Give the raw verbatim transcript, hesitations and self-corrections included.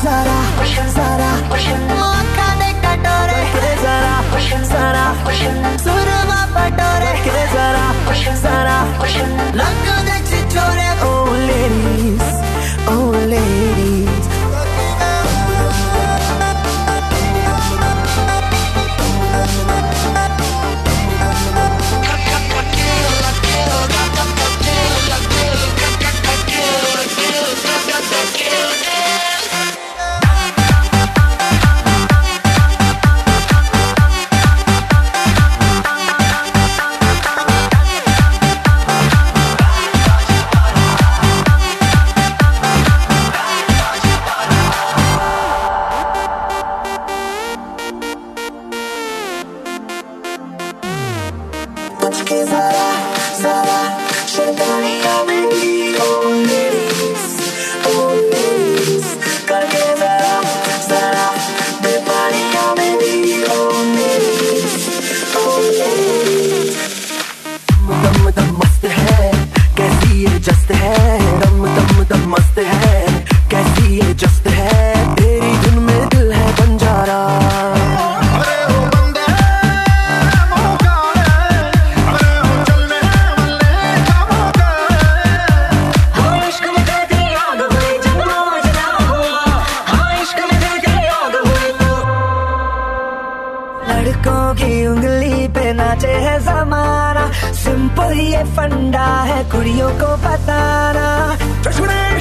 जरा जरा खाने कटोरे जरा जरा सुरमा पटोरे जरा जरा रंग दे छिछोरे। Oh ladies, oh ladies, zara zara शैतानियाँ मेरी। Oh ladies, oh ladies, करके जरा जरा बेपानियाँ मेरी। Oh ladies, oh ladies, दम दम मस्त है कैसी ये जस्त है, दम दम दम मस्त है कैसी ये जस्त है, तेरी धुन में दिल है बंजारा। लड़कों की उंगली पे नाचे है जमाना, सिंपल ये फंडा है कुड़ियों को बताना।